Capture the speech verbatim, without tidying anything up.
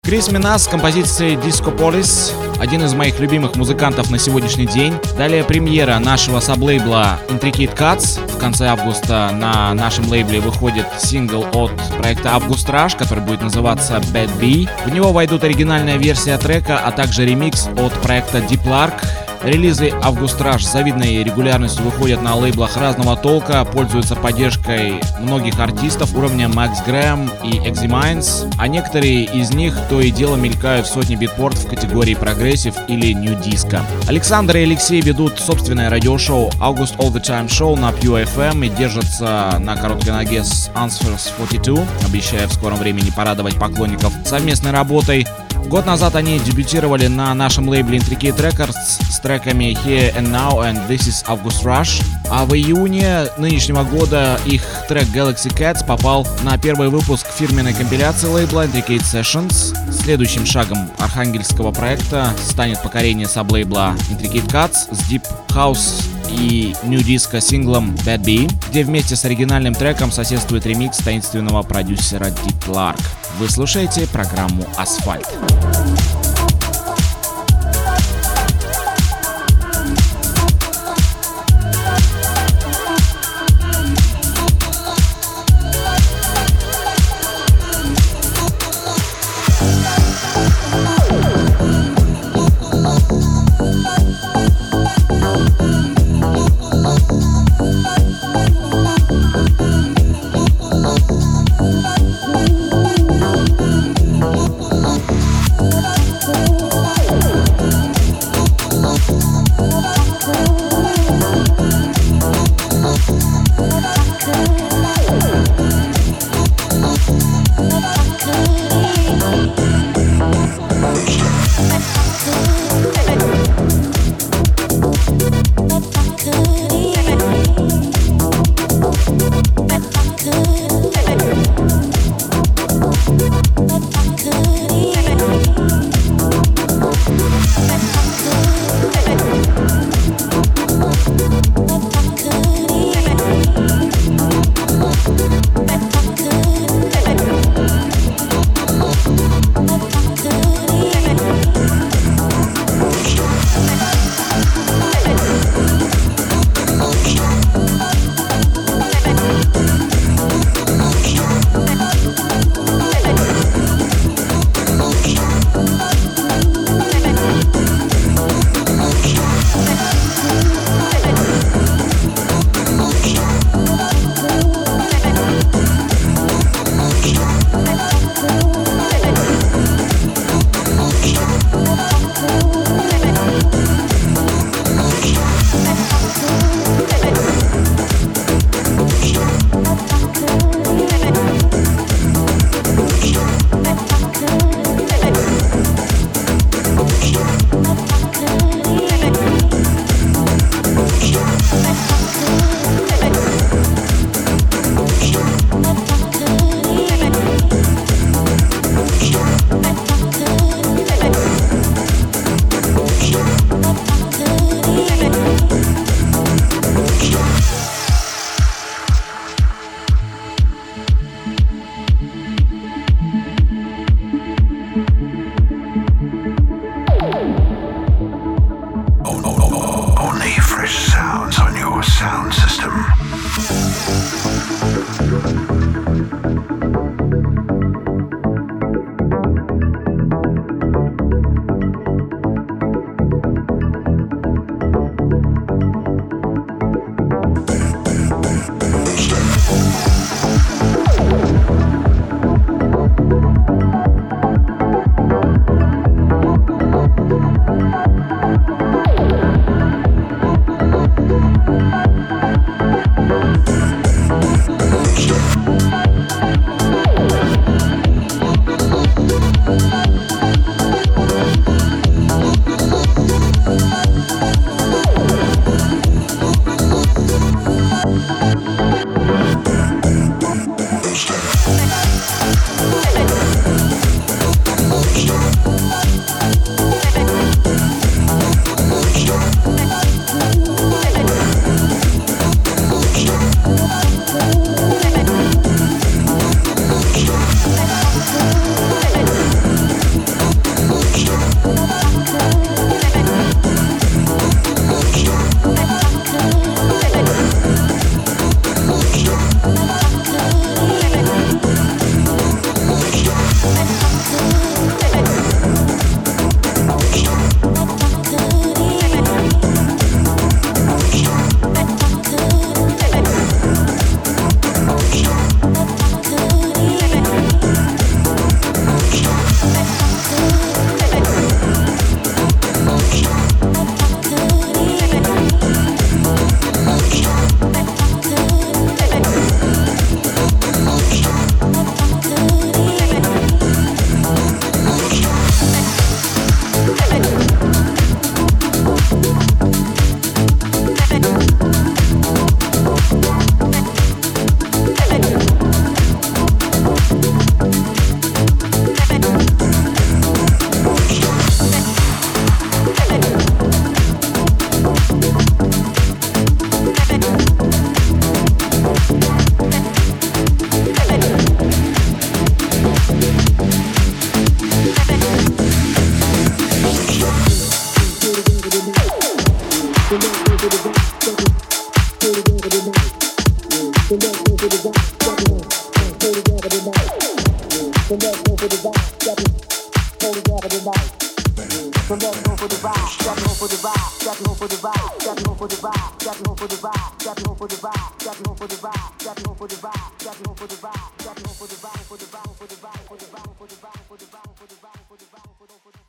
Крис Минас с композицией Discopolis, один из моих любимых музыкантов на сегодняшний день. Далее премьера нашего саблейбла Intricate Cuts. В конце августа на нашем лейбле выходит сингл от проекта August Rush, который будет называться Bad Bee. В него войдут оригинальная версия трека, а также ремикс от проекта Deep Lark. Релизы August Rush с завидной регулярностью выходят на лейблах разного толка, пользуются поддержкой многих артистов уровня Max Graham и Eximines, а некоторые из них то и дело мелькают в сотне битпорт в категории прогрессив или нью диско. Александр и Алексей ведут собственное радиошоу August All The Time Show на Pure эф эм и держатся на короткой ноге с Answers сорок два, обещая в скором времени порадовать поклонников совместной работой. Год назад они дебютировали на нашем лейбле Intricate Records с треками Here and Now and This Is August Rush, а в июне нынешнего года их трек Galaxy Cats попал на первый выпуск фирменной компиляции лейбла Intricate Sessions. Следующим шагом архангельского проекта станет покорение саблейбла Intricate Cuts с Deep House и New Disco синглом Bad Bee, где вместе с оригинальным треком соседствует ремикс таинственного продюсера Deep Lark. Вы слушаете программу «Асфальт». for the